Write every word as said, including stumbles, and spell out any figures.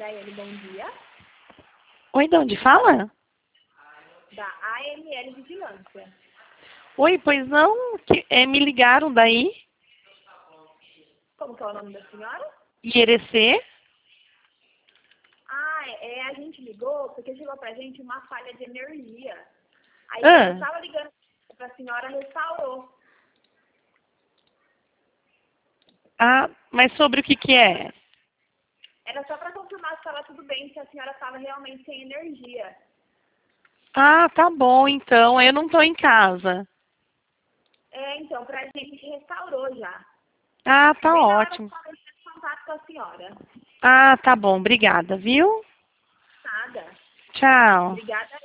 H L, bom dia. Oi, de onde fala? Da A M L Vigilância. Oi, pois não, que, é, me ligaram daí, Como que é o nome da senhora? Irecê. Ah, é, a gente ligou porque chegou pra gente uma falha de energia. Aí Ah. eu estava ligando pra senhora, restaurou. Ah, mas sobre o que que é? Era só pra confirmar se estava tudo bem, se a senhora estava realmente sem energia. Ah, tá bom, então, eu não tô em casa. É, então, pra gente restaurou já. Ah, tá Bem na hora que eu ótimo. estava em contato com a senhora. Ah, tá bom, obrigada, viu? Nada. Tchau. Obrigada.